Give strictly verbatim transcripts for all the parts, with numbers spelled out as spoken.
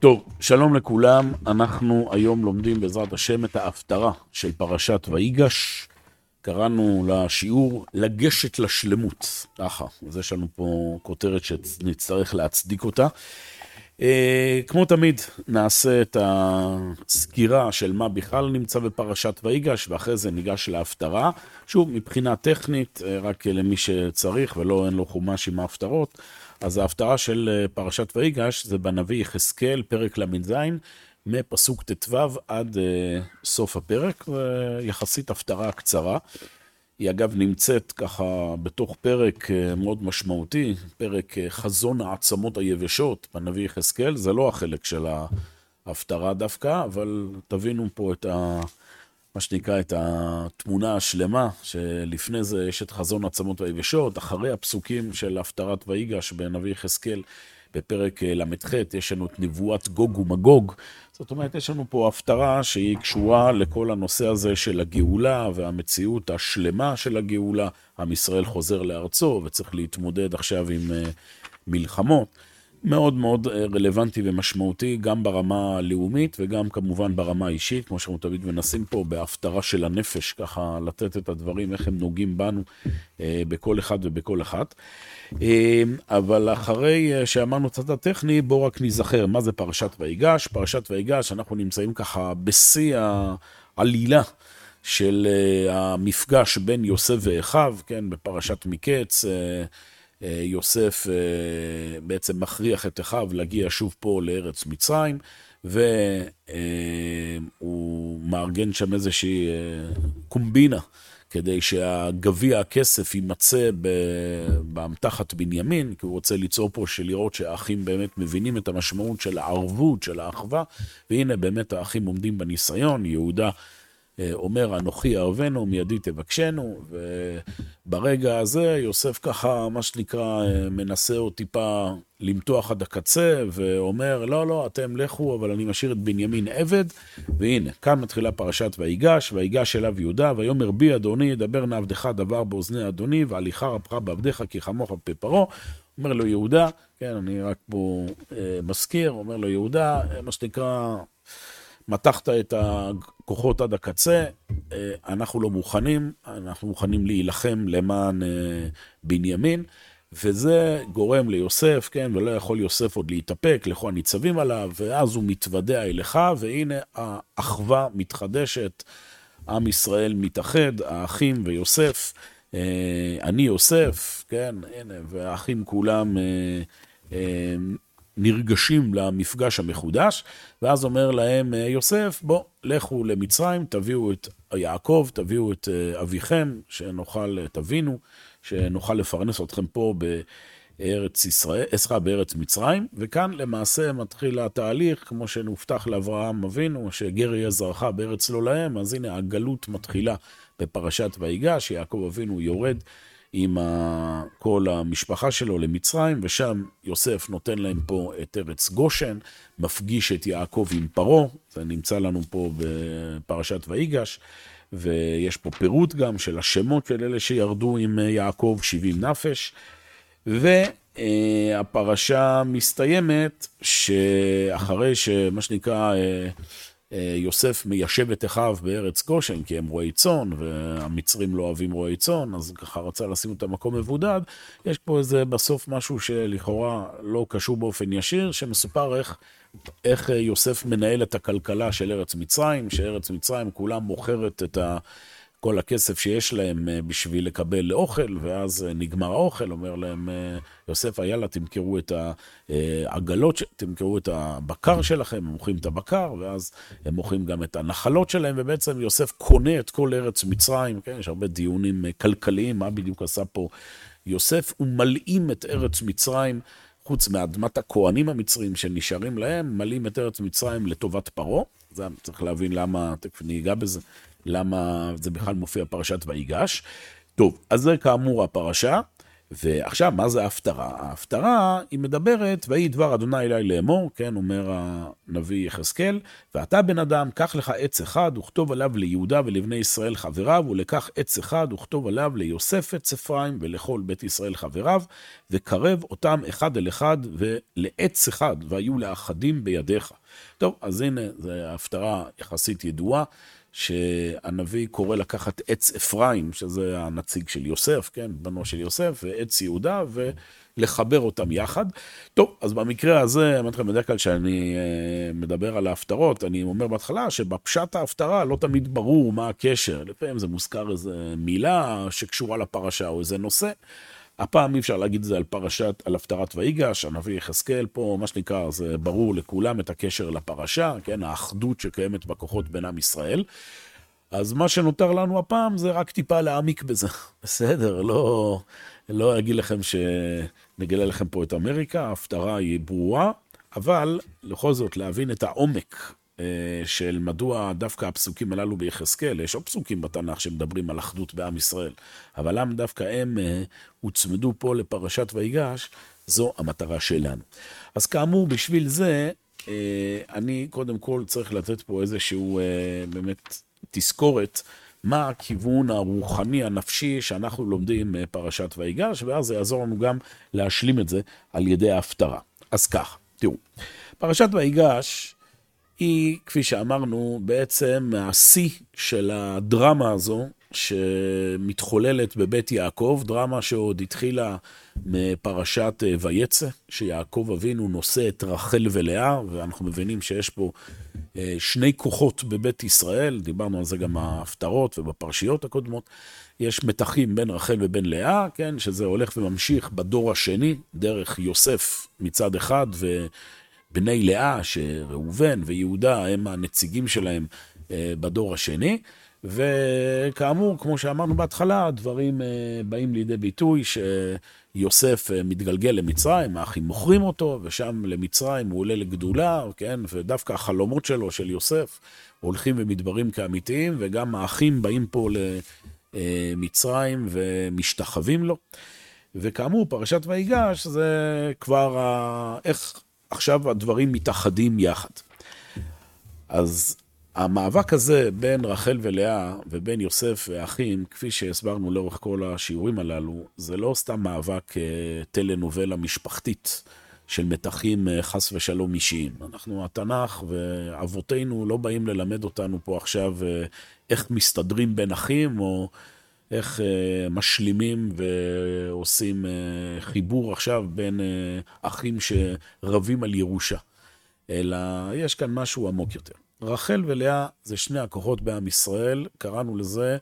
טוב, שלום לכולם, אנחנו היום לומדים בעזרת השם את ההפטרה של פרשת ויגש. קראנו לשיעור לגשת לשלמות, ככה, אז יש לנו פה כותרת שנצטרך להצדיק אותה. אה, כמו תמיד נעשה את הסקירה של מה בכלל נמצא בפרשת ויגש, ואחרי זה ניגש להפטרה. שוב, מבחינה טכנית, רק למי שצריך ולא אין לו חומש עם ההפטרות, אז ההפטרה של פרשת ויגש זה בנביא יחזקאל, פרק למ"ז, מפסוק ט"ו עד סוף הפרק, יחסית הפטרה קצרה. היא אגב נמצאת ככה בתוך פרק מאוד משמעותי, פרק חזון העצמות היבשות בנביא יחזקאל. זה לא החלק של ההפטרה דווקא, אבל תבינו פה את ה... מה שנקרא את התמונה השלמה, שלפני זה יש את חזון העצמות היבשות, אחרי הפסוקים של הפטרת ויגש בנביא יחזקאל, בפרק למ"ח, יש לנו את נבואת גוג ומגוג. זאת אומרת, יש לנו פה הפטרה שהיא קשורה לכל הנושא הזה של הגאולה והמציאות השלמה של הגאולה. עם ישראל חוזר לארצו וצריך להתמודד עכשיו עם מלחמות. מאוד מאוד רלוונטי ומשמעותי, גם ברמה הלאומית וגם כמובן ברמה האישית, כמו שאנחנו תמיד מנסים פה בהפטרה של הנפש, ככה לתת את הדברים, איך הם נוגעים בנו בכל אחד ובכל אחת. אבל אחרי שאמרנו קצת הטכני, בואו רק נזכר מה זה פרשת ויגש. פרשת ויגש, אנחנו נמצאים ככה בשיא העלילה של המפגש בין יוסף ואחיו, כן, בפרשת מקץ. יוסף בעצם מכריח את אחיו להגיע שוב פה לארץ מצרים, והוא מארגן שם איזושהי קומבינה, כדי שהגביע הכסף יימצא באמתחת בנימין, כי הוא רוצה ליצור פה שלראות שהאחים באמת מבינים את המשמעות של הערבות, של האחווה, והנה באמת האחים עומדים בניסיון. יהודה אומר, אנוכי אהבנו, מיידי תבקשנו, וברגע הזה יוסף ככה, מה שנקרא, מנסה או טיפה למתוח עד הקצה, ואומר, לא, לא, אתם לכו, אבל אני משאיר את בנימין עבד. והנה, כאן מתחילה פרשת ויגש, ויגש אליו יהודה, ויאמר בי אדוני, ידבר נא עבדך דבר באוזני אדוני, והליכה רבך בעבדך כי חמוך בפה פרעה. אומר לו יהודה, כן, אני רק פה אה, מזכיר, אומר לו יהודה, מה שנקרא, מתחת את הכוחות עד הקצה, אנחנו לא מוכנים, אנחנו מוכנים להילחם למען בנימין, וזה גורם ליוסף, כן, ולא יכול יוסף עוד להתאפק, לכו הניצבים עליו, ואז הוא מתוודע אליך, והנה האחווה מתחדשת, עם ישראל מתאחד, האחים ויוסף, אני יוסף, כן, הנה, והאחים כולם נרגשים למפגש המחודש, ואז אומר להם יוסף, בוא, לכו למצרים, תביאו את יעקב, תביאו את אביכם, שנוכל, תבינו, שנוכל לפרנס אתכם פה בארץ ישראל, אסחה בארץ מצרים, וכאן למעשה מתחיל התהליך, כמו שנובטח לאברהם אבינו, שגר יהיה זרעך בארץ לא להם, אז הנה הגלות מתחילה בפרשת ויגש, יעקב אבינו יורד, עם כל המשפחה שלו למצרים, ושם יוסף נותן להם פה את ארץ גושן, מפגיש את יעקב עם פרעה, זה נמצא לנו פה בפרשת ויגש, ויש פה פירוט גם של השמות של אלה שירדו עם יעקב, שבעים נפש, והפרשה מסתיימת שאחרי שמה שנקרא יוסף מיישב את אחיו בארץ גושן, כי הם רועי צאן, והמצרים לא אוהבים רועי צאן, אז ככה רצה לשים אותם מקום מבודד. יש פה איזה בסוף משהו שלכאורה לא קשור באופן ישיר, שמסופר איך, איך יוסף מנהל את הכלכלה של ארץ מצרים, שארץ מצרים כולם מוכרת את ה... כל הכסף שיש להם בשביל לקבל לאוכל, ואז נגמר האוכל, אומר להם יוסף, יאללה, תמכרו את העגלות, תמכרו את הבקר שלכם, הם מוכרים את הבקר, ואז הם מוכרים גם את הנחלות שלהם, ובעצם יוסף קונה את כל ארץ מצרים, כן? יש הרבה דיונים כלכליים, מה בדיוק עשה פה יוסף, הוא מלאים את ארץ מצרים, חוץ מאדמת הכהנים המצרים שנשארים להם, מלאים את ארץ מצרים לטובת פרעה, זה צריך להבין למה, תכף ניגע בזה, למה זה בכלל מופיע פרשת ויגש. טוב, אז זה כאמור הפרשה, ועכשיו, מה זה ההפטרה? ההפטרה היא מדברת, ויהי דבר אדוני אלי לאמור, כן, אומר הנביא יחזקאל, ואתה בן אדם, קח לך עץ אחד, וכתוב עליו ליהודה ולבני ישראל חבריו, ולקח עץ אחד, וכתוב עליו ליוסף עץ אפרים, ולכל בית ישראל חבריו, וקרב אותם אחד אל אחד, ולעץ אחד, והיו לאחדים בידיך. טוב, אז הנה, זו ההפטרה יחסית ידועה, שהנביא קורא לקחת עץ אפרים, שזה הנציג של יוסף, כן, בנו של יוסף, ועץ יהודה, ולחבר אותם יחד. טוב, אז במקרה הזה, אני מתחיל בדרך כלל שאני מדבר על ההפטרות, אני אומר בהתחלה שבפשט ההפטרה לא תמיד ברור מה הקשר, לפעמים זה מוזכר איזה מילה שקשורה לפרשה או איזה נושא, הפעם אי אפשר להגיד את זה על פרשת, על הפטרת ויגש, הנביא יחזקאל פה, מה שנקרא, זה ברור לכולם את הקשר לפרשה, כן, האחדות שקיימת בכוחות בין עם ישראל. אז מה שנותר לנו הפעם זה רק טיפה להעמיק בזה. בסדר, לא, לא אגיד לכם שנגלה לכם פה את אמריקה, ההפטרה היא ברורה, אבל לכל זאת להבין את העומק של מדוע דווקא הפסוקים הללו ביחזקאל, יש עוד פסוקים בתנ"ך שמדברים על אחדות בעם ישראל, אבל למה דווקא הם הוצמדו פה לפרשת ויגש, זו המטרה שלנו. אז כאמור, בשביל זה, אני קודם כל צריך לתת פה איזשהו באמת תזכורת, מה הכיוון הרוחני, הנפשי, שאנחנו לומדים פרשת ויגש, ואז זה יעזור לנו גם להשלים את זה על ידי ההפטרה. אז כך, תראו, פרשת ויגש, היא, כפי שאמרנו, בעצם השיא של הדרמה הזו שמתחוללת בבית יעקב, דרמה שעוד התחילה מפרשת ויצא, שיעקב אבינו נושא את רחל ולאה, ואנחנו מבינים שיש פה שני כוחות בבית ישראל, דיברנו על זה גם בהפטרות ובפרשיות הקודמות, יש מתחים בין רחל ובין לאה, כן, שזה הולך וממשיך בדור השני, דרך יוסף מצד אחד ו... בני לאה, שראובן ויהודה הם הנציגים שלהם בדור השני, וכאמור, כמו שאמרנו בהתחלה, הדברים באים לידי ביטוי שיוסף מתגלגל למצרים, האחים מוכרים אותו, ושם למצרים הוא עולה לגדולה, כן? ודווקא החלומות שלו, של יוסף, הולכים ומתברים כאמיתיים, וגם האחים באים פה למצרים ומשתחווים לו. וכאמור, פרשת ויגש זה כבר איך עכשיו הדברים מתאחדים יחד. אז המאבק הזה בין רחל ולאה ובין יוסף והאחים, כפי שהסברנו לאורך כל השיעורים הללו, זה לא סתם מאבק טלנובלה משפחתית של מתחים חס ושלום אישיים. אנחנו, התנ"ך ואבותינו לא באים ללמד אותנו פה עכשיו איך מסתדרים בין אחים, או איך משלימים ועושים חיבור עכשיו בין אחים שרבים על ירושה. אלא יש כאן משהו עמוק יותר. רחל ולאה זה שני הכוחות בעם ישראל, קראנו לזה,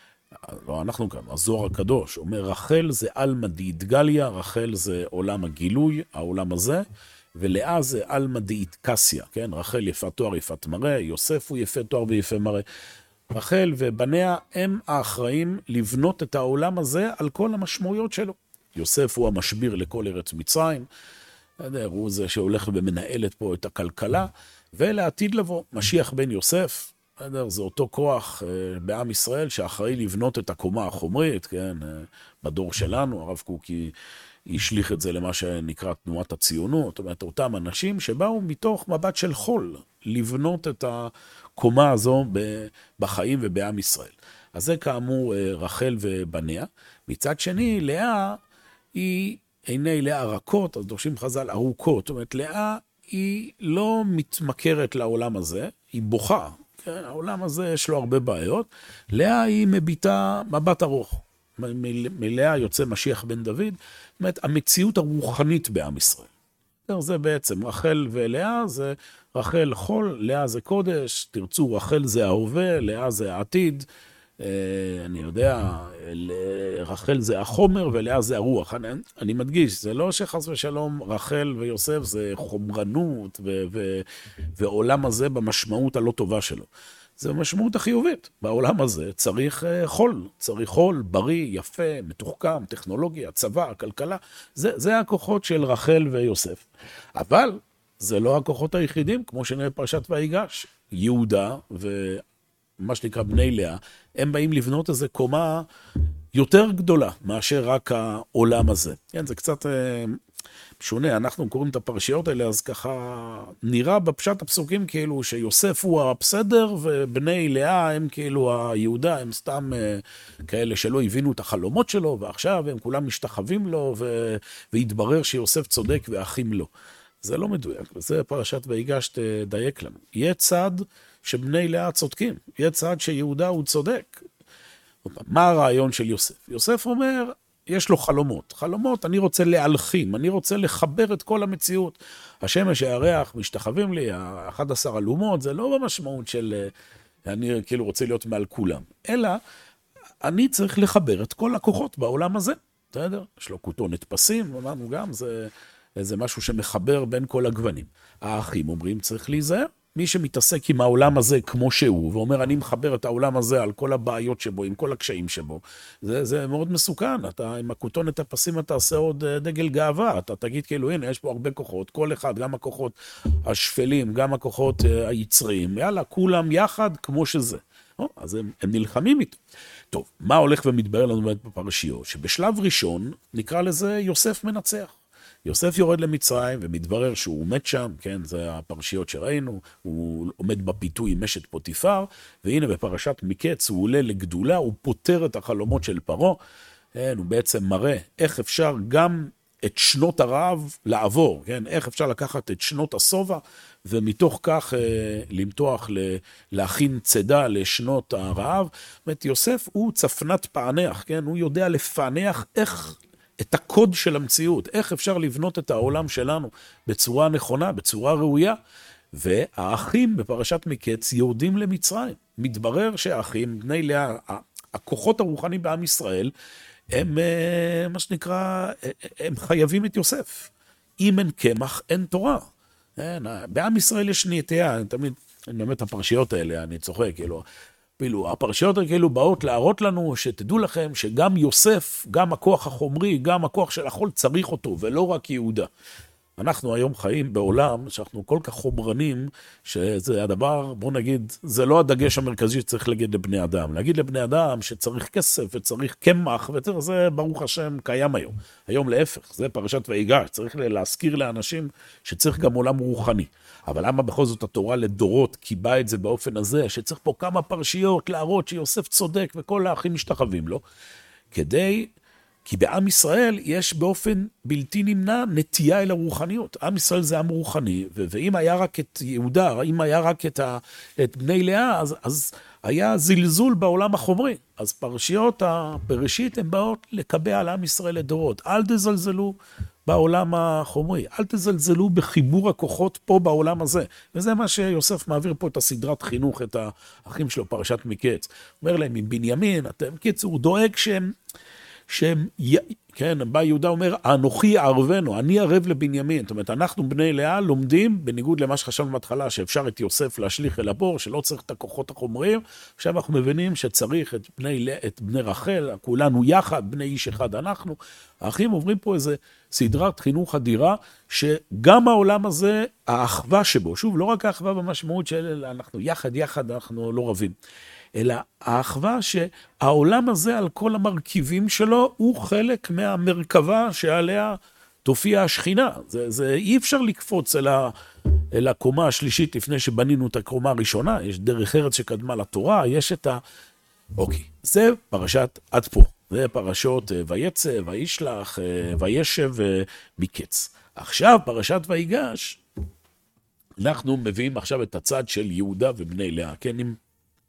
לא אנחנו כאן, הזוהר הקדוש, אומר רחל זה אלמא דאיתגליה, רחל זה עולם הגילוי, העולם הזה, ולאה זה אלמא דאיתקסיה, כן? רחל יפה תואר יפת מראה, יוסף הוא יפה תואר ויפה מראה. רחל ובניה הם האחראים לבנות את העולם הזה על כל המשמעויות שלו. יוסף הוא המשביר לכל ארץ מצרים, הוא זה שהולך ומנהלת פה את הכלכלה, ולעתיד לבוא, משיח בן יוסף, זה אותו כוח בעם ישראל שאחראי לבנות את הקומה החומרית, כן? בדור שלנו, הרב קוקי השליך את זה למה שנקרא תנועת הציונות, זאת אומרת, אותם אנשים שבאו מתוך מבט של חול, לבנות את הקומה הזו בחיים ובעם ישראל. אז זה כאמור רחל ובניה. מצד שני, לאה היא עיני לאה רכות, אז דורשים חז"ל ארוכות. זאת אומרת, לאה היא לא מתמכרת לעולם הזה, היא בוכה. כן? העולם הזה יש לו הרבה בעיות. לאה היא מביטה מבט ארוך. מלאה יוצא משיח בן דוד. זאת אומרת, המציאות הרוחנית בעם ישראל. זה בעצם, רחל ולאה זה רחל חול, לאה זה קודש, תרצו, רחל זה ההווה, לאה זה העתיד, אני יודע, רחל זה החומר ולאה זה הרוח. אני, אני מדגיש, זה לא שחס ושלום רחל ויוסף זה חומרנות ו, ו, ועולם הזה במשמעות הלא טובה שלו. זה המשמעות החיובית. בעולם הזה צריך חול, צריך חול, בריא, יפה, מתוחכם, טכנולוגיה, צבא, כלכלה. זה, זה הכוחות של רחל ויוסף. אבל זה לא הכוחות היחידים, כמו שנראה פרשת ויגש. יהודה ומה שנקרא בני לאה, הם באים לבנות איזה קומה יותר גדולה מאשר רק העולם הזה. כן, זה קצת שונה, אנחנו קוראים את הפרשיות האלה, אז ככה נראה בפשט הפסוקים כאילו שיוסף הוא הבסדר, ובני לאה הם כאילו היהודה, הם סתם כאלה שלא הבינו את החלומות שלו, ועכשיו הם כולם משתחווים לו, ו... והתברר שיוסף צודק ואחים לו. זה לא מדויק, וזה פרשת ויגש תדייק לנו. יהיה צד שבני לאה צודקים, יהיה צד שיהודה הוא צודק. מה הרעיון של יוסף? יוסף אומר, יש לו חלומות. חלומות, אני רוצה להלחים, אני רוצה לחבר את כל המציאות. השמש, הירח, משתחווים לי, ה-אחת עשרה אלומות, זה לא במשמעות של אני כאילו רוצה להיות מעל כולם, אלא אני צריך לחבר את כל הכוחות בעולם הזה. בסדר? יש לו כותונת פסים, אמרנו גם, זה, זה משהו שמחבר בין כל הגוונים. האחים אומרים, צריך להיזהר. מי שמתעסק עם העולם הזה כמו שהוא, ואומר, אני מחבר את העולם הזה על כל הבעיות שבו, עם כל הקשיים שבו, זה, זה מאוד מסוכן. אתה, עם הכותונת הפסים, אתה עושה עוד דגל גאווה. אתה תגיד, כאילו, הנה, יש פה הרבה כוחות, כל אחד, גם הכוחות השפלים, גם הכוחות היצריים, יאללה, כולם יחד כמו שזה. או, אז הם, הם נלחמים איתו. טוב, מה הולך ומתברר לנו בפרשיות? שבשלב ראשון, נקרא לזה יוסף מנצח. יוסף יורד למצרים ומתברר שהוא עומד שם, כן, זה הפרשיות שראינו, הוא עומד בפיתוי עם אשת פוטיפר, והנה בפרשת מקץ הוא עולה לגדולה, הוא פותר את החלומות של פרעה, כן, הוא בעצם מראה איך אפשר גם את שנות הרעב לעבור, כן, איך אפשר לקחת את שנות הסובה, ומתוך כך אה, למתוח, ל, להכין צדה לשנות הרעב. זאת אומרת, יוסף הוא צפנת פענח, כן, הוא יודע לפענח איך את הקוד של המציאות, איך אפשר לבנות את העולם שלנו בצורה נכונה, בצורה ראויה, והאחים בפרשת מקץ יורדים למצרים. מתברר שהאחים, בני לאה, הכוחות הרוחניים בעם ישראל, הם, מה שנקרא, הם חייבים את יוסף. אם אין קמח, אין תורה. בעם ישראל יש נטייה, תמיד, אני באמת הפרשיות האלה, אני צוחק, כאילו, כאילו, הפרשיות כאילו באות להראות לנו שתדעו לכם שגם יוסף, גם הכוח החומרי, גם הכוח של החול צריך אותו, ולא רק יהודה. אנחנו היום חיים בעולם שאנחנו כל כך חומרנים, שזה הדבר, בוא נגיד, זה לא הדגש המרכזי שצריך להגיד לבני אדם. להגיד לבני אדם שצריך כסף וצריך קמח, וזה ברוך השם קיים היום. היום להפך, זה פרשת ויגש, צריך להזכיר לאנשים שצריך גם עולם רוחני. אבל למה בכל זאת התורה לדורות קיבעה את זה באופן הזה, שצריך פה כמה פרשיות להראות שיוסף צודק וכל האחים משתחווים לו, כדי, כי בעם ישראל יש באופן בלתי נמנע נטייה אל הרוחניות. עם ישראל זה עם רוחני, ו- ואם היה רק את יהודה, אם היה רק את, ה- את בני לאה, אז, אז היה זלזול בעולם החומרי. אז פרשיות הפרשית הן באות לקבע על עם ישראל לדורות. אל תזלזלו בעולם החומרי. אל תזלזלו בחיבור הכוחות פה בעולם הזה. וזה מה שיוסף מעביר פה את הסדרת חינוך, את האחים שלו, פרשת מקץ. אומר להם, עם בנימין, אתם קיצור, דואג שהם, שהם, כן, בא יהודה אומר, אנוכי ערבנו, אני ערב לבנימין. זאת אומרת, אנחנו בני לאה לומדים, בניגוד למה שחשבנו בהתחלה, שאפשר את יוסף להשליך אל הבור, שלא צריך את הכוחות החומריים. עכשיו אנחנו מבינים שצריך את בני, את בני רחל, כולנו יחד, בני איש אחד אנחנו. האחים עוברים פה איזה סדרת חינוך אדירה, שגם העולם הזה, האחווה שבו, שוב, לא רק האחווה במשמעות של אנחנו יחד, יחד, אנחנו לא רבים. אלא האחווה שהעולם הזה על כל המרכיבים שלו הוא חלק מהמרכבה שעליה תופיע השכינה. זה, זה אי אפשר לקפוץ אל, ה, אל הקומה השלישית לפני שבנינו את הקומה הראשונה. יש דרך ארץ שקדמה לתורה, יש את ה... אוקיי, זה פרשת עד פה. זה פרשות ויצא, וישלח, וישב מקץ. עכשיו פרשת ויגש, אנחנו מביאים עכשיו את הצד של יהודה ובני לאה. כן, אם...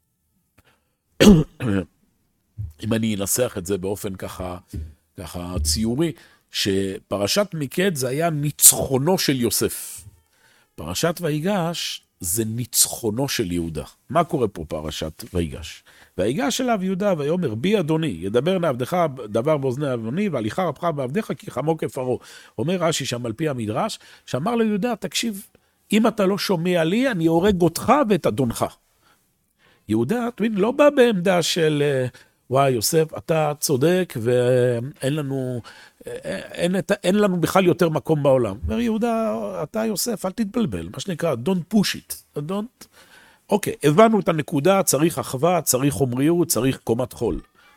אם אני אנסח את זה באופן ככה, ככה ציורי, שפרשת מקץ זה היה ניצחונו של יוסף. פרשת ויגש זה ניצחונו של יהודה. מה קורה פה פרשת ויגש? ויגש אליו יהודה ויאמר בי אדוני, ידבר לעבדך דבר באוזני אדוני, והליכה רבך בעבדך כי חמו כפרעה. אומר רש"י שם על פי המדרש, שאמר ליהודה, תקשיב, אם אתה לא שומע לי, אני הורג אותך ואת אדונך. יהודה, תמיד לא בא בעמדה של, וואי יוסף, אתה צודק ואין לנו, אין, אין לנו בכלל יותר מקום בעולם. אומר יהודה, אתה יוסף, אל תתבלבל, מה שנקרא, don't push it. don't... אוקיי, הבנו את הנקודה, צריך אחווה, צריך חומריות, צריך קומת חול.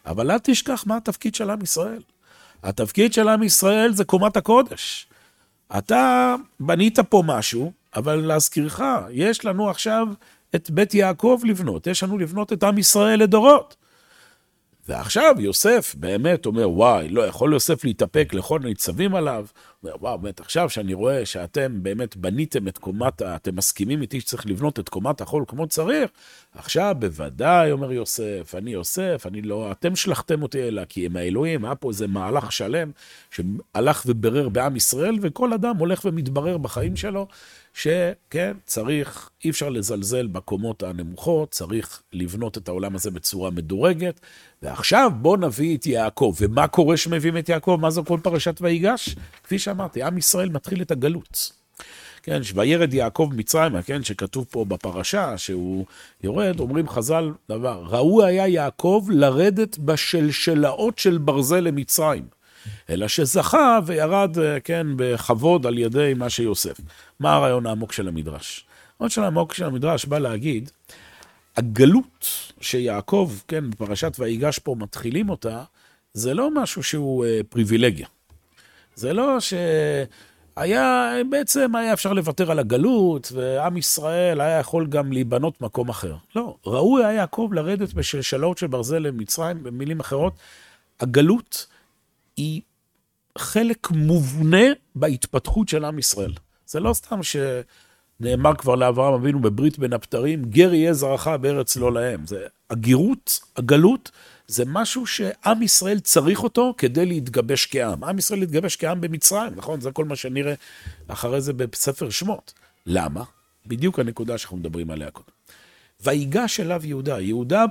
אבל אל תשכח מה התפקיד של עם ישראל. התפקיד של עם ישראל זה קומת הקודש. אתה בנית פה משהו, אבל להזכירך, יש לנו עכשיו את בית יעקב לבנות, יש לנו לבנות את עם ישראל לדורות. ועכשיו יוסף באמת אומר, וואי, לא יכול יוסף להתאפק לכל הניצבים עליו. אומר, וואו, באמת, עכשיו שאני רואה שאתם באמת בניתם את קומת, אתם מסכימים איתי שצריך לבנות את קומת החול כמו צריך, עכשיו בוודאי, אומר יוסף, אני יוסף, אני לא, אתם שלחתם אותי אלא, כי הם האלוהים, היה פה איזה מהלך שלם, שהלך וברר בעם ישראל, וכל אדם הולך ומתברר בחיים שלו, שכן, צריך, אי אפשר לזלזל בקומות הנמוכות, צריך לבנות את העולם הזה בצורה מדורגת, ועכשיו בוא נביא את יעקב. ומה קורה שמביאים את יעקב? מה זו כל פרשת ויגש? כפי שאמרתי, עם ישראל מתחיל את הגלות. כן, וירד יעקב מצרימה, כן, שכתוב פה בפרשה, שהוא יורד, אומרים חז"ל דבר, ראוי היה יעקב לרדת בשלשלאות של ברזל למצרים. אלא שזכה וירד, כן, בכבוד על ידי מה שיוסף. מה הרעיון העמוק של המדרש? הרעיון של העמוק של המדרש בא להגיד, הגלות שיעקב, כן, בפרשת ויגש פה מתחילים אותה, זה לא משהו שהוא אה, פריבילגיה. זה לא שהיה, בעצם היה אפשר לוותר על הגלות, ועם ישראל היה יכול גם להיבנות מקום אחר. לא, ראוי היה יעקב לרדת בשלשלאות של ברזל למצרים, במילים אחרות, הגלות היא חלק מובנה בהתפתחות של עם ישראל. זה לא סתם שנאמר כבר לאברהם אבינו בברית בין הבתרים, גר יהיה זרעך בארץ לא להם. זה, הגירות, הגלות, זה משהו שעם ישראל צריך אותו כדי להתגבש כעם. עם ישראל להתגבש כעם במצרים, נכון? זה כל מה שנראה אחרי זה בספר שמות. למה? בדיוק הנקודה שאנחנו מדברים עליה קודם. ויגש אליו יהודה. יהודה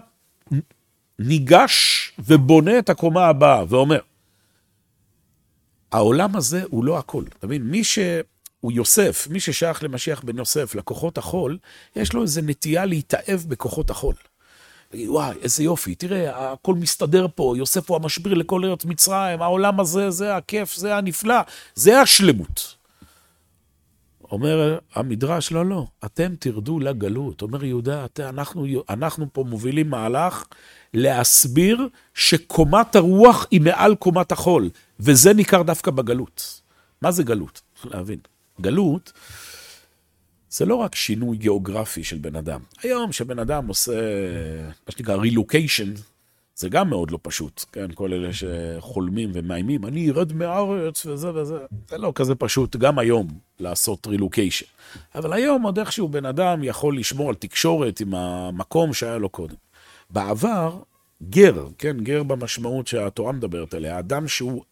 ניגש ובונה את הקומה הבאה ואומר, העולם הזה הוא לא הכל. אתה מבין? מי שהוא יוסף, מי ששייך למשיח בן יוסף, לכוחות החול, יש לו איזו נטייה להתאהב בכוחות החול. וואי, איזה יופי, תראה, הכל מסתדר פה, יוסף הוא המשביר לכל ארץ מצרים, העולם הזה, זה הכיף, זה הנפלא, זה השלמות. אומר המדרש, לא, לא, אתם תרדו לגלות. אומר יהודה, אתם, אנחנו, אנחנו פה מובילים מהלך להסביר שקומת הרוח היא מעל קומת החול, וזה ניכר דווקא בגלות. מה זה גלות? להבין. גלות זה לא רק שינוי גיאוגרפי של בן אדם. היום שבן אדם עושה, מה שנקרא, relocation, זה גם מאוד לא פשוט. כן, כל אלה שחולמים ומאיימים, אני ירד מהארץ וזה וזה. זה לא כזה פשוט, גם היום, לעשות relocation. אבל היום עוד איכשהו בן אדם יכול לשמור על תקשורת עם המקום שהיה לו קודם. בעבר, גר, כן, גר במשמעות שהתורה מדברת עליה, האדם שהוא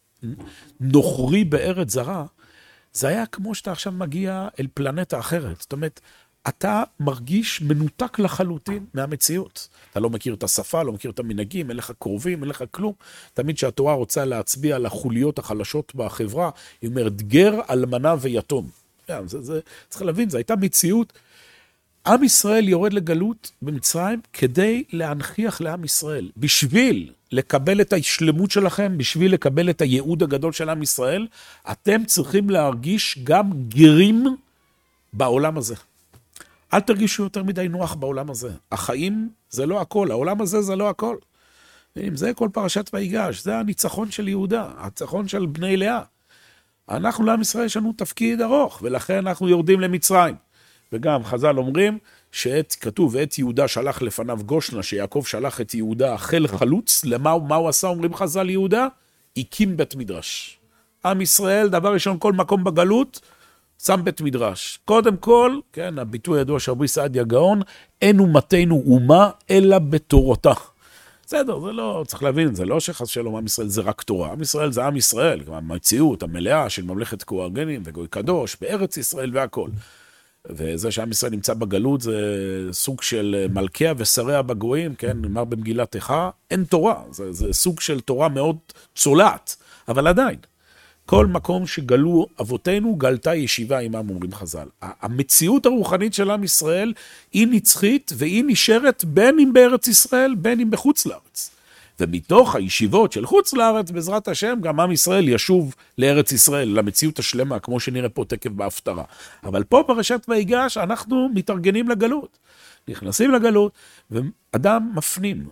נוכרי בארץ זרה, זה היה כמו שאתה עכשיו מגיע אל פלנטה אחרת. זאת אומרת, אתה מרגיש מנותק לחלוטין מהמציאות. אתה לא מכיר את השפה, לא מכיר את המנהגים, אין לך קרובים, אין לך כלום. תמיד שהתורה רוצה להצביע על החוליות החלשות בחברה, היא אומרת, גר, אלמנה ויתום. זה, זה, צריך להבין, זו הייתה מציאות. עם ישראל יורד לגלות במצרים כדי להנכיח לעם ישראל. בשביל לקבל את השלמות שלכם, בשביל לקבל את הייעוד הגדול של עם ישראל, אתם צריכים להרגיש גם גרים בעולם הזה. אל תרגישו יותר מדי נוח בעולם הזה. החיים זה לא הכל, העולם הזה זה לא הכל. זה כל פרשת ויגש, זה הניצחון של יהודה, הניצחון של בני לאה. אנחנו לעם ישראל יש לנו תפקיד ארוך, ולכן אנחנו יורדים למצרים. וגם חז"ל אומרים שאת, כתוב, את יהודה שלח לפניו גושנה, שיעקב שלח את יהודה חיל חלוץ, למה מה הוא עשה, אומרים חז"ל יהודה? הקים בית מדרש. עם ישראל, דבר ראשון, כל מקום בגלות, שם בית מדרש. קודם כל, כן, הביטוי הידוע של רבי סעדיה גאון, אין אומתנו אומה, אלא בתורתה. בסדר, זה לא, צריך להבין, זה לא שחס שלום, עם ישראל זה רק תורה. עם ישראל זה עם ישראל, המציאות המלאה של ממלכת כהנים וגוי קדוש, בארץ ישראל והכל. וזה שעם ישראל נמצא בגלות זה סוג של מלכיה ושריה בגויים, כן, נאמר במגילת איכה, אין תורה, זה, זה סוג של תורה מאוד צולעת, אבל עדיין, כל מקום שגלו אבותינו, גלתה ישיבה עמם, אומרים חז"ל. המציאות הרוחנית של עם ישראל היא נצחית והיא נשארת בין אם בארץ ישראל, בין אם בחוץ לארץ. ומתוך הישיבות של חוץ לארץ, בעזרת השם, גם עם ישראל ישוב לארץ ישראל, למציאות השלמה, כמו שנראה פה תקף בהפטרה. אבל פה פרשת ויגש, אנחנו מתארגנים לגלות. נכנסים לגלות, ואדם מפנים.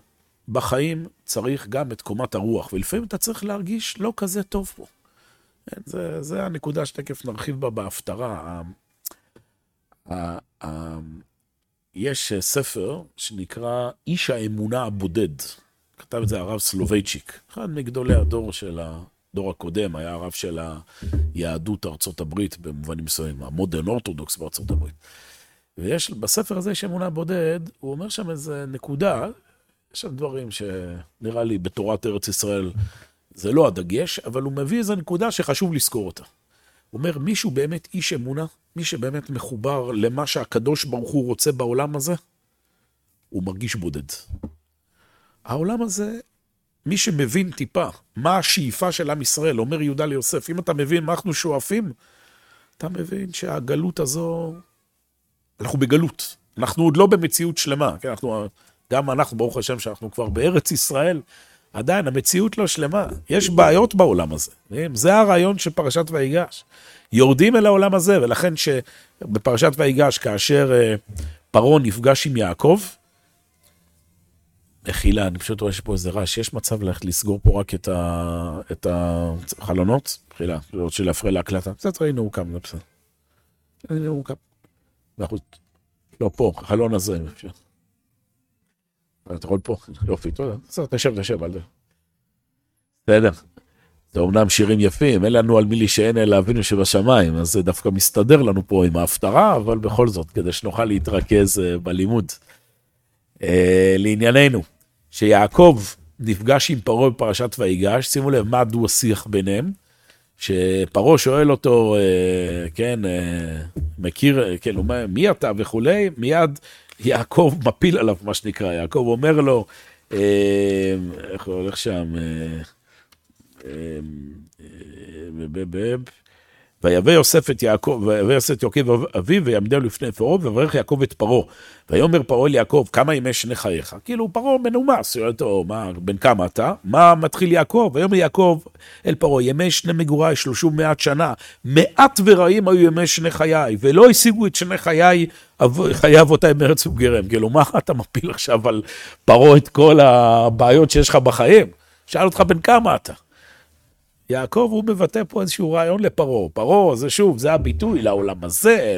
בחיים צריך גם את קומת הרוח, ולפעמים אתה צריך להרגיש לא כזה טוב פה. זה, זה הנקודה שתכף נרחיב בה בהפטרה. יש ספר שנקרא איש האמונה הבודד. כתב את זה הרב סלובייצ'יק, אחד מגדולי הדור של הדור הקודם, היה הרב של היהדות ארצות הברית, במובנים מסוימים, המודרן אורתודוקס בארצות הברית. ויש, בספר הזה, איש האמונה הבודד, הוא אומר שם איזה נקודה, יש שם דברים שנראה לי בתורת ארץ ישראל, זה לא הדגש, אבל הוא מביא איזו נקודה שחשוב לזכור אותה. הוא אומר, מישהו באמת איש אמונה, מי שבאמת מחובר למה שהקדוש ברוך הוא רוצה בעולם הזה, הוא מרגיש בודד. העולם הזה, מי שמבין טיפה מה השאיפה של עם ישראל, אומר יהודה ליוסף, אם אתה מבין מה אנחנו שואפים, אתה מבין שהגלות הזו, אנחנו בגלות. אנחנו עוד לא במציאות שלמה. כן, אנחנו, גם אנחנו, ברוך השם, שאנחנו כבר בארץ ישראל, עדיין המציאות לא שלמה. יש בעיות בעולם הזה. זה הרעיון של פרשת ויגש. יורדים אל העולם הזה, ולכן שבפרשת ויגש, כאשר פרעה נפגש עם יעקב, מחילה, אני פשוט רואה שפה איזה רעש, יש מצב ללכת לסגור פה רק את, ה... את החלונות? מחילה, לא רוצה להפריע להקלטה. קצת ראינו הוא קם, זה בסדר. ראינו הוא קם. ואנחנו... לא, פה, החלון הזה. אתה רואה פה? יופי, תודה. תשב, תשב, על זה. בסדר. זה אומנם שירים יפים, אין לנו על מי להישען אלא אבינו שבשמיים, אז זה דווקא מסתדר לנו פה עם ההפטרה, אבל בכל זאת, כדי שנוכל להתרכז בלימוד. לענייננו, שיעקב נפגש עם פרעה בפרשת ויגש, שימו לב מה דו השיח ביניהם, שפרעה שואל אותו, כן, מכיר, כן, מי אתה וכולי, מיד יעקב מפיל עליו מה שנקרא, יעקב אומר לו, איך הוא הולך שם, ויבא יוסף את יעקב, ויבא יוסף את יעקב אביו, ויעמדהו לפני פרעה, וברך יעקב את פרעה. ויאמר פרעה ליעקב, כמה ימי שני חייך? כאילו פרעה מנומס, שואל אותו, מה, בן כמה אתה? מה מתחיל יעקב? ויאמר יעקב אל פרעה, ימי שני מגוריי, שלושים ומעט שנה, מעט ורעים היו ימי שני חיי, ולא השיגו את שני חיי, חיי אבותיי מארץ וגרם. כאילו, מה אתה מפיל עכשיו על פרעה את כל הבעיות שיש לך בחיים? שאל אותך בן כמה אתה? יעקב הוא מבטא פה איזשהו רעיון לפרעה. פרעה זה שוב, זה הביטוי לעולם הזה,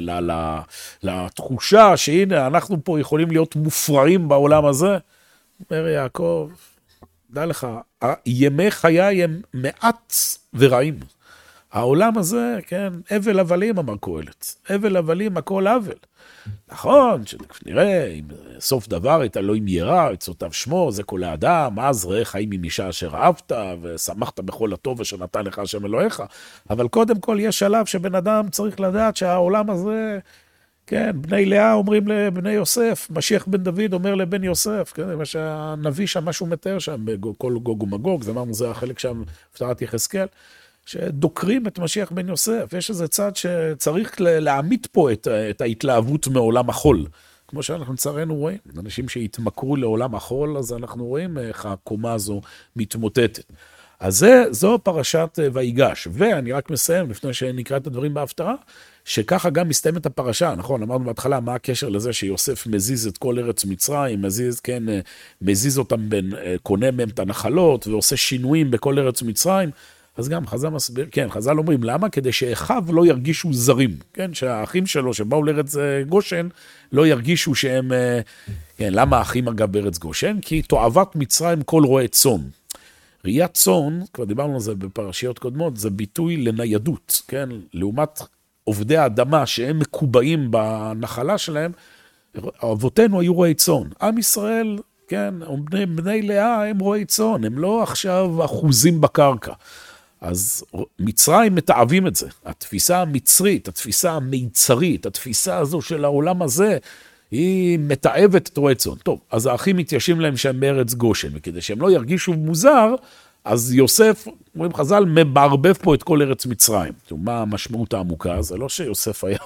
לתחושה שהנה אנחנו פה יכולים להיות מופרעים בעולם הזה. אומר יעקב, דע לך, ימי חיי הם מעט ורעים. העולם הזה, כן, אבל הבלים אמר קהלת. אבל הבלים הכל אבל. נכון, שנראה, אם סוף דבר את אלוהים ירא, את סותיו שמו, זה כל האדם, אז ראה חיים עם אישה אשר אהבת, ושמחת בכל הטוב אשר נתן לך השם אלוהיך. אבל קודם כל יש שלב שבן אדם צריך לדעת שהעולם הזה, כן, בני לאה אומרים לבני יוסף, משיח בן דוד אומר לבן יוסף, כן, מה שהנביא שם משהו מתאר שם, בכל גוג ומגוג, זה אמרנו, זה החלק שם, הפטרת יחזקאל, שדוקרים את משיח בן יוסף. יש איזה צד שצריך להעמיד פה את, את ההתלהבות מעולם החול. כמו שאנחנו לצערנו רואים, אנשים שהתמכרו לעולם החול, אז אנחנו רואים איך הקומה הזו מתמוטטת. אז זה, זו פרשת ויגש. ואני רק מסיים, לפני שנקרא את הדברים בהפטרה, שככה גם מסתיימת הפרשה, נכון? אמרנו בהתחלה, מה הקשר לזה שיוסף מזיז את כל ארץ מצרים, מזיז, כן, מזיז אותם בין, קונה מהם את הנחלות, ועושה שינויים בכל ארץ מצרים, אז גם חז"ל מסביר, כן, חז"ל אומרים, למה? כדי שאחיו לא ירגישו זרים, כן, שהאחים שלו שבאו לארץ גושן, לא ירגישו שהם, כן, למה האחים אגב בארץ גושן? כי תועבת מצרים כל רועה צאן. ראיית צאן, כבר דיברנו על זה בפרשיות קודמות, זה ביטוי לניידות, כן, לעומת עובדי האדמה שהם מקובעים בנחלה שלהם, אבותינו היו רועי צאן. עם ישראל, כן, בני, בני לאה הם רועי צאן, הם לא עכשיו אחוזים בקרקע. אז מצרים מתאהבים את זה. התפיסה המצרית, התפיסה המיצרית, התפיסה הזו של העולם הזה, היא מתאהבת את רועי צאן. טוב, אז האחים מתיישבים להם שהם בארץ גושן, וכדי שהם לא ירגישו מוזר, אז יוסף, אומרים חז"ל, מבערבב פה את כל ארץ מצרים. מה המשמעות העמוקה? זה לא שיוסף היה,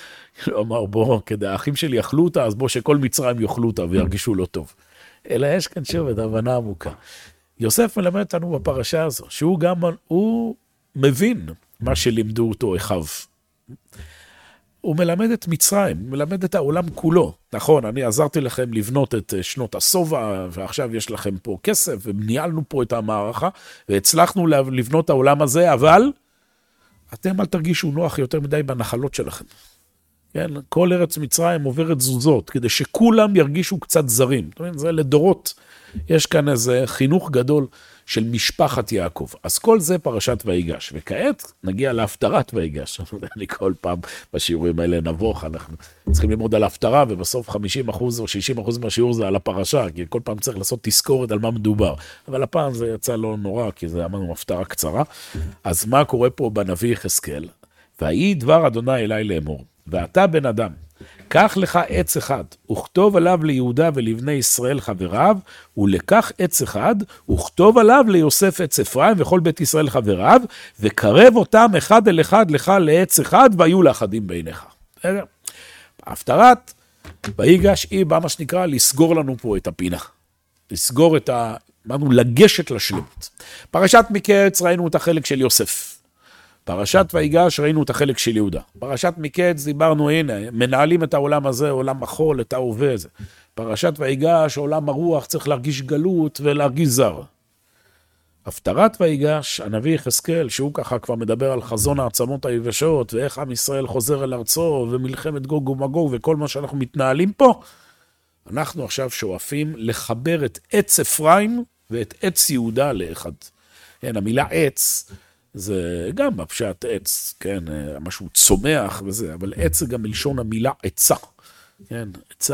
אמר בוא, כדי האחים שלי יאכלו אותה, אז בוא שכל מצרים יאכלו אותה וירגישו לא טוב. אלא יש כאן שוב את הבנה עמוקה. יוסף מלמד אותנו בפרשה הזו, שהוא גם, הוא מבין מה שלימדו אותו אחיו. הוא מלמד את מצרים, הוא מלמד את העולם כולו. נכון, אני עזרתי לכם לבנות את שנות הסובה, ועכשיו יש לכם פה כסף, וניהלנו פה את המערכה, והצלחנו לבנות את העולם הזה, אבל אתם אל תרגישו נוח יותר מדי בנחלות שלכם. כן? כל ארץ מצרים עוברת זוזות, כדי שכולם ירגישו קצת זרים. זאת אומרת, זה לדורות. יש כאן איזה חינוך גדול של משפחת יעקב. אז כל זה פרשת ויגש. וכעת נגיע להפטרת ויגש. אני כל פעם בשיעורים האלה נבוך, אנחנו צריכים ללמוד על הפטרה, ובסוף חמישים אחוז או שישים אחוז מהשיעור זה על הפרשה, כי כל פעם צריך לעשות תזכורת על מה מדובר. אבל הפעם זה יצא לא נורא, כי זה אמרנו הפטרה קצרה. אז מה קורה פה בנביא יחזקאל? ויהי דבר אדוני אלי לאמור, ואתה בן אדם, קח לך עץ אחד, וכתוב עליו ליהודה ולבני ישראל חבריו, ולקח עץ אחד, וכתוב עליו ליוסף עץ אפרים וכל בית ישראל חבריו, וקרב אותם אחד אל אחד לך לעץ אחד, והיו לאחדים בעיניך. ההפטרת ויגש היא בא מה שנקרא לסגור לנו פה את הפינה. לסגור את ה... אמרנו, לגשת לשלמות. פרשת מקץ ראינו את החלק של יוסף. פרשת ויגש ראינו את החלק של יהודה. פרשת מקץ דיברנו, הנה, מנהלים את העולם הזה, עולם החול, את ההווה הזה. פרשת ויגש, עולם הרוח, צריך להרגיש גלות ולהרגיש זר. הפטרת ויגש, הנביא יחזקאל, שהוא ככה כבר מדבר על חזון העצמות היבשות, ואיך עם ישראל חוזר אל ארצו, ומלחמת גוג ומגוג, וכל מה שאנחנו מתנהלים פה, אנחנו עכשיו שואפים לחבר את עץ אפרים ואת עץ יהודה לאחד. כן, המילה עץ, זה גם בפשט עץ, כן, משהו צומח וזה, אבל עץ זה גם מלשון המילה עצה, כן, עצה.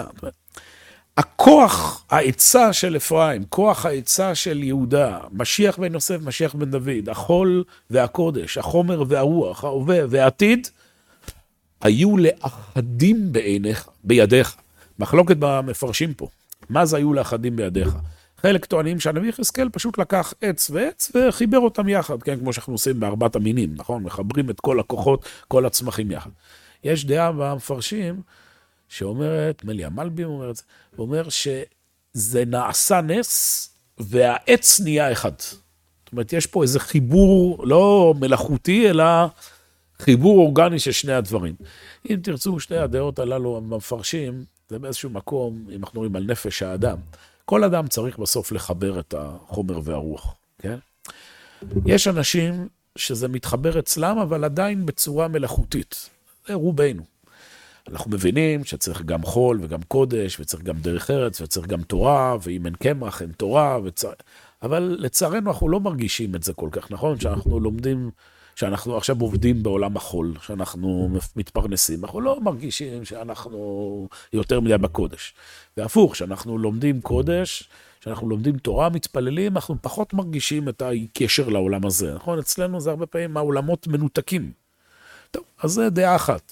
הכוח העצה של אפרים, כוח העצה של יהודה, משיח בן יוסף, משיח בן דוד, החול והקודש, החומר והרוח, ההווה והעתיד, היו לאחדים בעיניך, בידיך. מחלוקת במפרשים פה, מה זה היו לאחדים בידיך? חלק טוענים שהנביא יחזקאל פשוט לקח עץ ועץ וחיבר אותם יחד, כן, כמו שאנחנו עושים בארבעת המינים, נכון? מחברים את כל הכוחות, כל הצמחים יחד. יש דעה במפרשים שאומרת, מלי המלבי אומר את זה, ואומר שזה נעשה נס והעץ נהיה אחד. זאת אומרת, יש פה איזה חיבור לא מלאכותי, אלא חיבור אורגני של שני הדברים. אם תרצו, שני הדעות הללו המפרשים, זה באיזשהו מקום, אם אנחנו רואים על נפש האדם, כל אדם צריך בסוף לחבר את החומר והרוח, כן? יש אנשים שזה מתחבר אצלם, אבל עדיין בצורה מלאכותית. זה רובנו. אנחנו מבינים שצריך גם חול וגם קודש, וצריך גם דרך ארץ, וצריך גם תורה, ואם אין קמח, אין תורה, וצר... אבל לצערנו אנחנו לא מרגישים את זה כל כך, נכון? שאנחנו לומדים, שאנחנו עכשיו עובדים בעולם החול, שאנחנו מתפרנסים, אנחנו לא מרגישים שאנחנו יותר מדי בקודש. והפוך, שאנחנו לומדים קודש, שאנחנו לומדים תורה, מתפללים, אנחנו פחות מרגישים את הקשר לעולם הזה. נכון? אצלנו זה הרבה פעמים העולמות מנותקים. טוב, אז זה דעה אחת,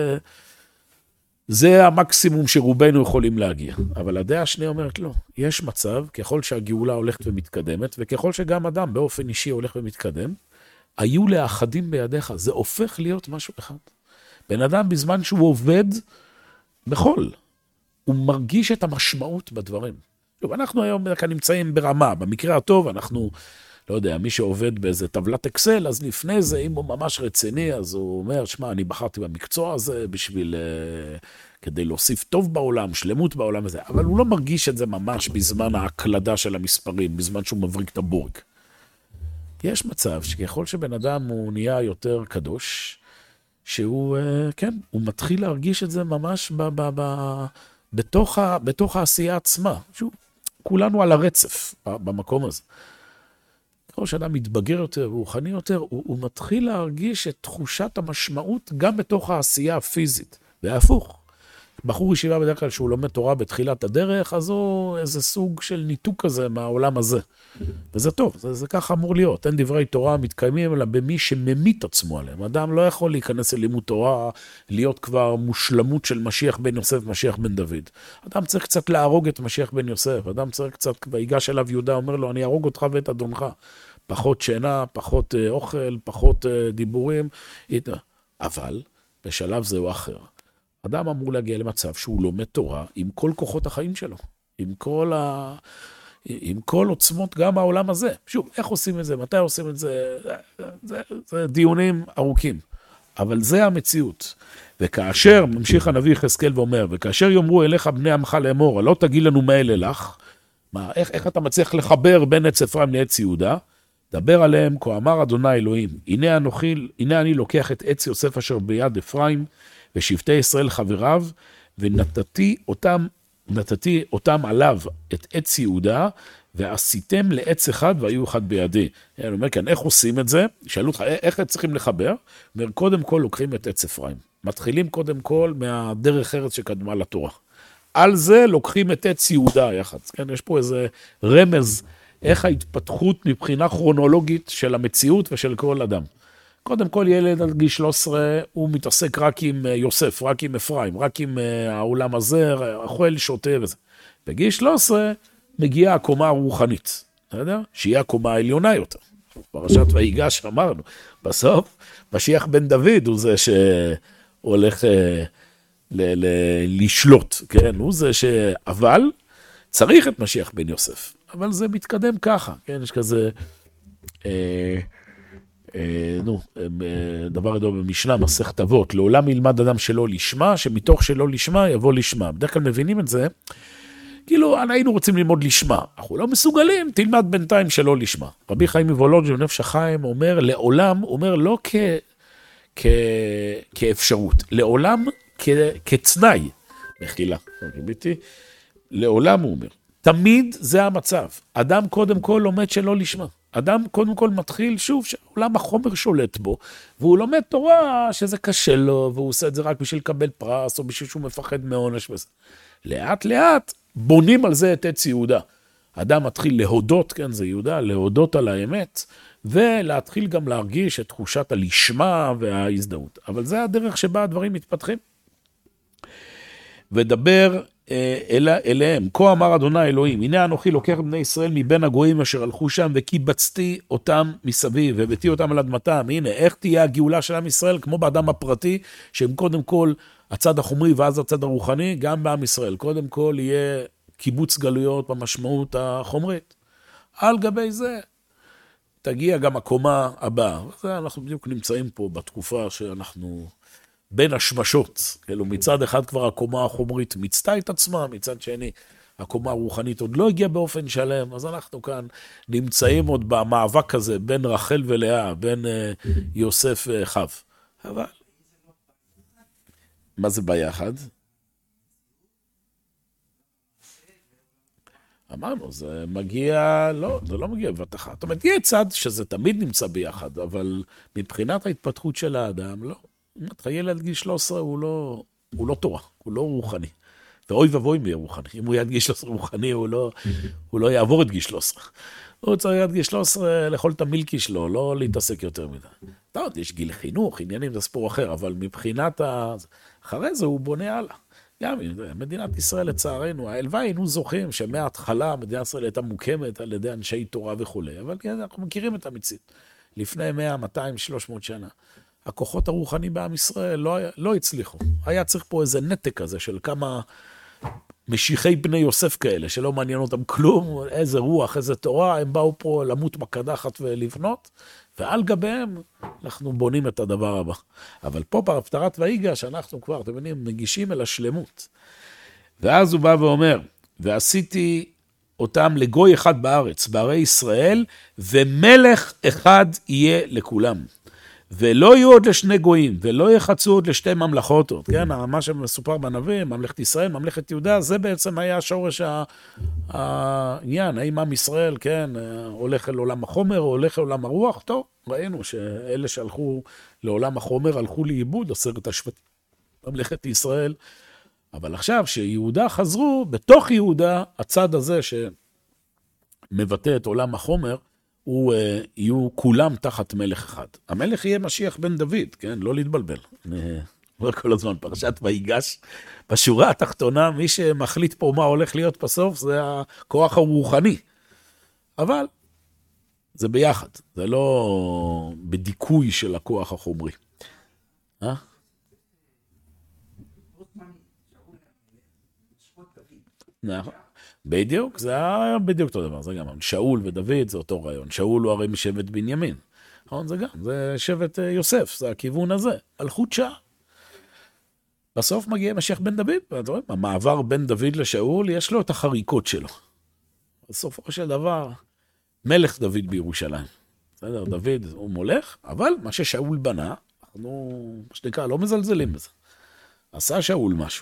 שזה המקסימום שרובנו יכולים להגיע. אבל הדעה השנייה אומרת לא, יש מצב, ככל שהגאולה הולכת ומתקדמת, וככל שגם אדם באופן אישי הולך ומתקדם, היו לאחדים בידיך, זה הופך להיות משהו אחד. בן אדם בזמן שהוא עובד בחול, הוא מרגיש את המשמעות בדברים. שוב, אנחנו היום כאן נמצאים ברמה, במקרה הטוב אנחנו, לא יודע, מי שעובד באיזה טבלת אקסל, אז לפני זה, אם הוא ממש רציני, אז הוא אומר, שמע, אני בחרתי במקצוע הזה בשביל, כדי להוסיף טוב בעולם, שלמות בעולם הזה, אבל הוא לא מרגיש את זה ממש בזמן ההקלדה של המספרים, בזמן שהוא מבריק את הבורג. יש מצב שככל שבן אדם הוא נהיה יותר קדוש, שהוא, כן, הוא מתחיל להרגיש את זה ממש ב, ב, ב, בתוך, ה, בתוך העשייה עצמה. שהוא, כולנו על הרצף במקום הזה. ככל שאדם מתבגר יותר ורוחני יותר, הוא, הוא מתחיל להרגיש את תחושת המשמעות גם בתוך העשייה הפיזית. והפוך. בחור ישיבה בדרך כלל שהוא לומד תורה בתחילת הדרך, אז הוא איזה סוג של ניתוק כזה מהעולם הזה. וזה טוב, זה, זה ככה אמור להיות. אין דברי תורה מתקיימים, אלא במי שממית עצמו עליהם. אדם לא יכול להיכנס ללימוד תורה, להיות כבר מושלמות של משיח בן יוסף, משיח בן דוד. אדם צריך קצת להרוג את משיח בן יוסף. אדם צריך קצת, ויגש אליו יהודה, אומר לו, אני ארוג אותך ואת אדונך. פחות שינה, פחות אוכל, פחות דיבורים. אבל בשלב זה או אחר. אדם אמור להגיע למצב שהוא לומד תורה עם כל כוחות החיים שלו, עם כל, ה... עם כל עוצמות גם העולם הזה. שוב, איך עושים את זה? מתי עושים את זה? זה, זה, זה דיונים ארוכים. אבל זה המציאות. וכאשר, ממשיך הנביא יחזקאל ואומר, וכאשר יאמרו אליך בני עמך לאמור, לא תגיד לנו מה אלה לך, מה, איך, איך אתה מצליח לחבר בין עץ אפרים לעץ יהודה? דבר עליהם, כה אמר אדוני אלוהים, הנה אנוכי, הנה אני לוקח את עץ יוסף אשר ביד אפרים, ושבטי ישראל חבריו, ונתתי אותם, נתתי אותם עליו את עץ יהודה, ועשיתם לעץ אחד והיו אחד בידי. אני אומר כאן, איך עושים את זה? שאלו אותך, איך צריכים לחבר? אומר, קודם כל לוקחים את עץ אפרים. מתחילים קודם כל מהדרך ארץ שקדמה לתורה. על זה לוקחים את עץ יהודה יחד. כן, יש פה איזה רמז, איך ההתפתחות מבחינה כרונולוגית של המציאות ושל כל אדם. קודם כל ילד עד גיל שלוש עשרה, הוא מתעסק רק עם יוסף, רק עם אפרים, רק עם העולם הזה, אוכל, שותה וזה. בגיל שלוש עשרה מגיעה הקומה הרוחנית, אתה יודע? שהיא הקומה העליונה יותר. פרשת ויגש אמרנו, בסוף משיח בן דוד הוא זה שהולך ל- ל- לשלוט, כן? הוא זה ש... אבל צריך את משיח בן יוסף, אבל זה מתקדם ככה, כן? יש כזה... אה, אה, נו, אה, דבר ידוע במשנה, מסכת אבות, לעולם ילמד אדם שלא לשמה, שמתוך שלא לשמה יבוא לשמה. בדרך כלל מבינים את זה, כאילו, היינו רוצים ללמוד לשמה, אנחנו לא מסוגלים, תלמד בינתיים שלא לשמה. רבי חיים מוולוז'ין בנפש החיים אומר, לעולם, הוא אומר לא כ, כ, כאפשרות, לעולם כ, כצנאי, מחילה, לעולם הוא אומר, תמיד זה המצב, אדם קודם כל לומד שלא לשמה, אדם קודם כל מתחיל שוב, שעולם החומר שולט בו, והוא לומד תורה שזה קשה לו, והוא עושה את זה רק בשביל לקבל פרס, או בשביל שהוא מפחד מעונש וזה. לאט לאט, בונים על זה את עץ יהודה. אדם מתחיל להודות, כן, זה יהודה, להודות על האמת, ולהתחיל גם להרגיש את תחושת הלשמה וההזדהות. אבל זה הדרך שבה הדברים מתפתחים. ודבר אל, אליהם, כה אמר אדוני אלוהים, הנה אנוכי לוקח בני ישראל מבין הגויים אשר הלכו שם, וקיבצתי אותם מסביב, והבאתי אותם על אדמתם. הנה, איך תהיה הגאולה של עם ישראל, כמו באדם הפרטי, שהם קודם כל הצד החומרי ואז הצד הרוחני, גם בעם ישראל. קודם כל יהיה קיבוץ גלויות במשמעות החומרית. על גבי זה תגיע גם הקומה הבאה. וזה אנחנו בדיוק נמצאים פה בתקופה שאנחנו בין השמשות. כאילו מצד אחד כבר הקומה החומרית מצתה את עצמה, מצד שני הקומה הרוחנית עוד לא הגיעה באופן שלם, אז אנחנו כאן נמצאים עוד במאבק הזה בין רחל ולאה, בין uh, יוסף וחב. אבל מה זה ביחד? אמרנו, זה מגיע, לא, זה לא מגיע בבת אחת. זאת אומרת, יהיה צד שזה תמיד נמצא ביחד, אבל מבחינת ההתפתחות של האדם, לא. ילד עד גיל שלוש עשרה הוא לא, הוא לא תורה, הוא לא רוחני. ואוי ובוי מי רוחני. אם הוא יהיה עד גיל שלוש עשרה רוחני, הוא לא, הוא לא יעבור את גיל שלוש עשרה. הוא צריך עד גיל שלוש עשרה לאכול את המילקי שלו, לא להתעסק יותר מדי. טוב, יש גיל חינוך, עניינים, זה ספור אחר, אבל מבחינת ה... אחרי זה הוא בונה הלאה. גם מדינת ישראל לצערנו, הלוואי היינו זוכים שמההתחלה מדינת ישראל הייתה מוקמת על ידי אנשי תורה וכו', אבל אנחנו מכירים את המציאות. לפני מאה, מאתיים, שלוש מאות שנה. הכוחות הרוחניים בעם ישראל לא, לא הצליחו. היה צריך פה איזה נתק כזה של כמה משיחי בני יוסף כאלה, שלא מעניין אותם כלום, איזה רוח, איזה תורה, הם באו פה למות בקדחת ולבנות, ועל גביהם אנחנו בונים את הדבר הבא. אבל פה בהפטרת ויגש, שאנחנו כבר, אתם מבינים, מגישים אל השלמות. ואז הוא בא ואומר, ועשיתי אותם לגוי אחד בארץ, בערי ישראל, ומלך אחד יהיה לכולם. ולא יהיו עוד לשני גויים, ולא יחצו עוד לשתי ממלכות עוד, כן? מה שמסופר בנביא, ממלכת ישראל, ממלכת יהודה, זה בעצם היה שורש העניין, האם עם ישראל, כן, הולך אל עולם החומר, או הולך אל עולם הרוח, טוב, ראינו שאלה שהלכו לעולם החומר, הלכו לאיבוד, עשרת השבטים, ממלכת ישראל, אבל עכשיו שיהודה חזרו, בתוך יהודה, הצד הזה שמבטא את עולם החומר, הוא, יהיו כולם תחת מלך אחד. המלך יהיה משיח בן דוד, כן? לא להתבלבל. אני אומר כל הזמן, פרשת ויגש. בשורה התחתונה, מי שמחליט פה מה הולך להיות בסוף, זה הכוח הרוחני. אבל זה ביחד. זה לא בדיכוי של הכוח החומרי. אה? נכון. בדיוק, זה היה בדיוק אותו דבר, זה גם, שאול ודוד זה אותו רעיון, שאול הוא הרי משבט בנימין, נכון? זה גם, זה שבט יוסף, זה הכיוון הזה, על חוט שעה. בסוף מגיע משיח בן דוד, ואתה רואה, המעבר בין דוד לשאול, יש לו את החריקות שלו. בסופו של דבר, מלך דוד בירושלים. בסדר, דוד הוא מולך, אבל מה ששאול בנה, אנחנו, מה שנקרא, לא מזלזלים בזה. עשה שאול משהו.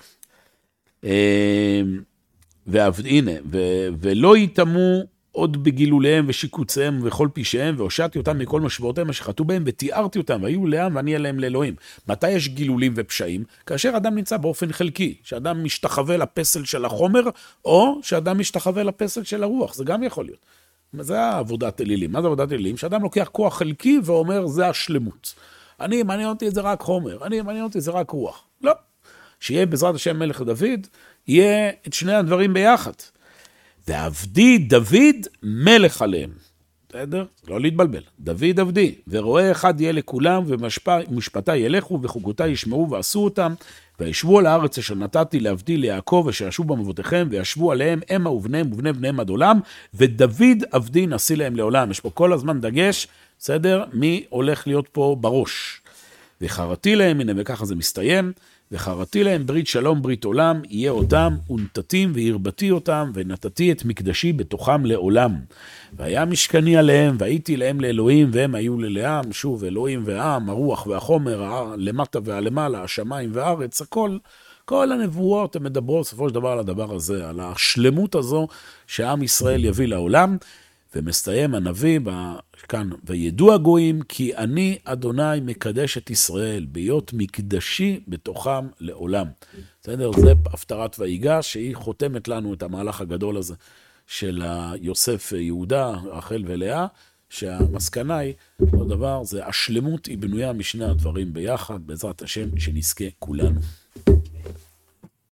והנה, ולא יתאמו עוד בגילוליהם ושיקוציהם וכל פשעיהם, והושעתי אותם מכל משבועותיהם אשר חטאו בהם, ותיארתי אותם, והיו לעם ואני עליהם לאלוהים. מתי יש גילולים ופשעים? כאשר אדם נמצא באופן חלקי, שאדם משתחווה לפסל של החומר, או שאדם משתחווה לפסל של הרוח, זה גם יכול להיות. זה העבודת אלילים. מה זה עבודת אלילים? שאדם לוקח כוח חלקי ואומר, זה השלמות. אני, מעניין אותי את זה רק חומר, אני, מעניין אותי את זה רק רוח. לא. שיהיה בעזרת השם מלך דוד, יהיה את שני הדברים ביחד. ועבדי דוד מלך עליהם. בסדר? לא להתבלבל. דוד עבדי, ורואה אחד יהיה לכולם, ומשפטי ילכו, וחוקותי ישמעו ועשו אותם, וישבו על הארץ אשר נתתי לעבדי ליעקב, אשר ישבו במבותיכם, וישבו עליהם אמה ובניהם ובני בניהם עד עולם, ודוד עבדי נשיא להם לעולם. יש פה כל הזמן דגש, בסדר? מי הולך להיות פה בראש. וחרתי להם, הנה וככה זה מסתיים, וחרתי להם ברית שלום ברית עולם, יהיה אותם ונתתים והרבתי אותם, ונתתי את מקדשי בתוכם לעולם. והיה משכני עליהם, והייתי להם לאלוהים, והם היו ללעם, שוב, אלוהים והעם, הרוח והחומר, למטה והלמעלה, השמיים והארץ, הכל, כל הנבואות הם מדברות בסופו של דבר על הדבר הזה, על השלמות הזו שעם ישראל יביא לעולם, ומסתיים הנביא כאן, וידעו הגויים כי אני אדוני מקדש את ישראל, ביות מקדשי בתוכם לעולם. בסדר? זה הפטרת ויגש, שהיא חותמת לנו את המהלך הגדול הזה של יוסף יהודה, רחל ולאה, שהמסקנה היא, הדבר, זה השלמות היא בנויה משני הדברים ביחד, בעזרת השם שנזכה כולנו.